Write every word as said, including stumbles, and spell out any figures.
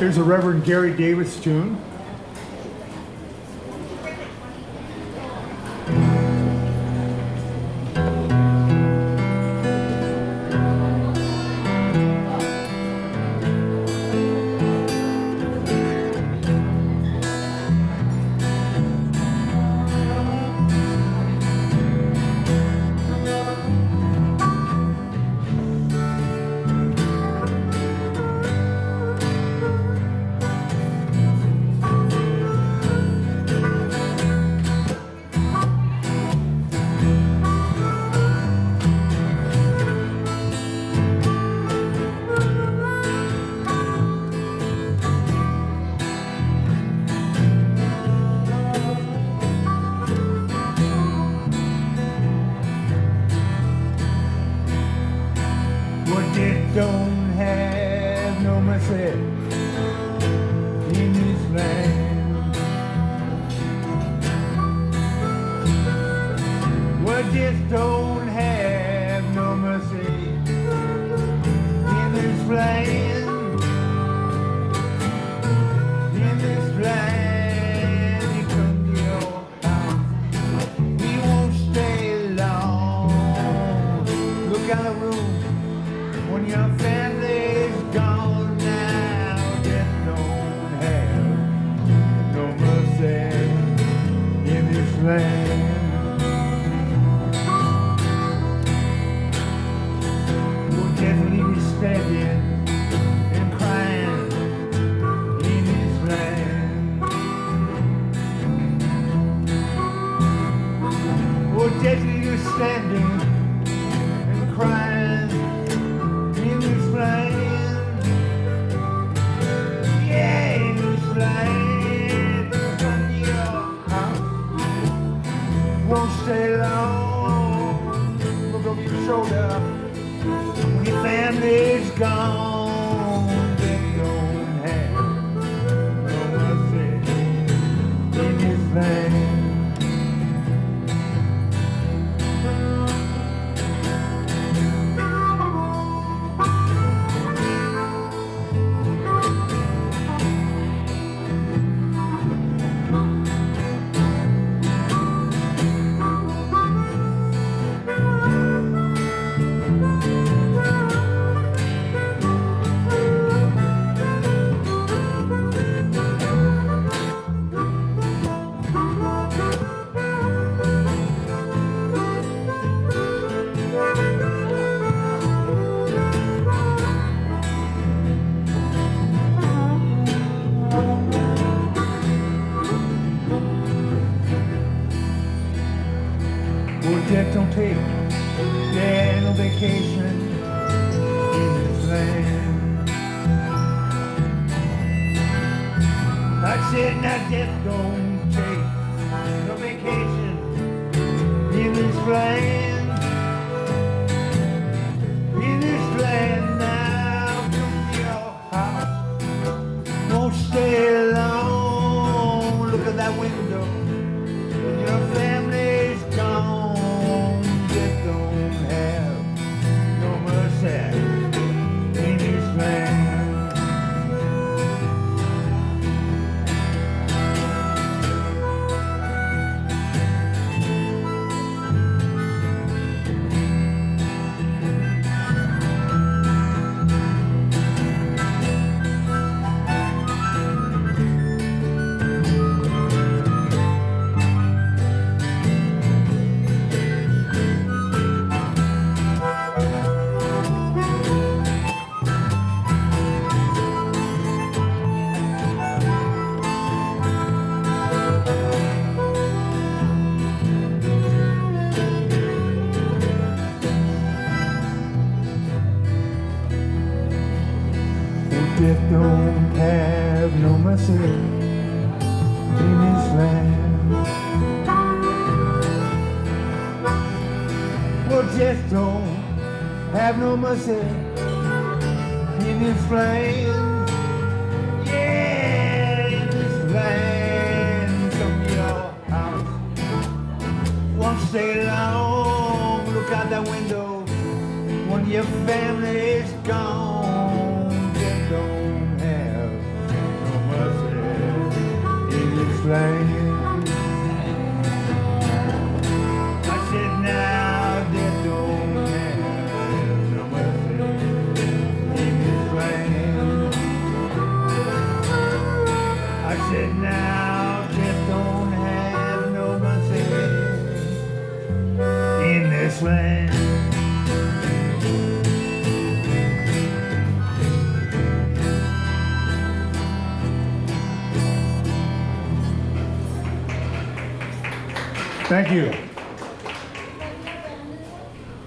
Here's a Reverend Gary Davis tune. Don't have no mercy in this land. We just don't have no mercy in this land. In this land, you come to your house, we won't stay long. Look out the room. When your family's gone now, just don't have no mercy in this land. We'll just leave you standing and crying in this land. We'll just leave you standing and crying. Yeah, in this land, come to your house, won't stay long. Look over your shoulder when your family's gone. They don't have no mercy in this land. Just don't take, yeah, no vacation in this land. I said, now just don't take no vacation in this land. In this land now, come to your house, won't stay long. Look at that window, when your family's gone. In this land, just don't have no mercy in this land. Well, just don't have no mercy in this land. Yeah, in this land, come to your house, won't stay long. Look out that window when your family's gone. Don't have this land. I said now death don't have no mercy in this land. I said now death don't have no mercy in this land. Thank you.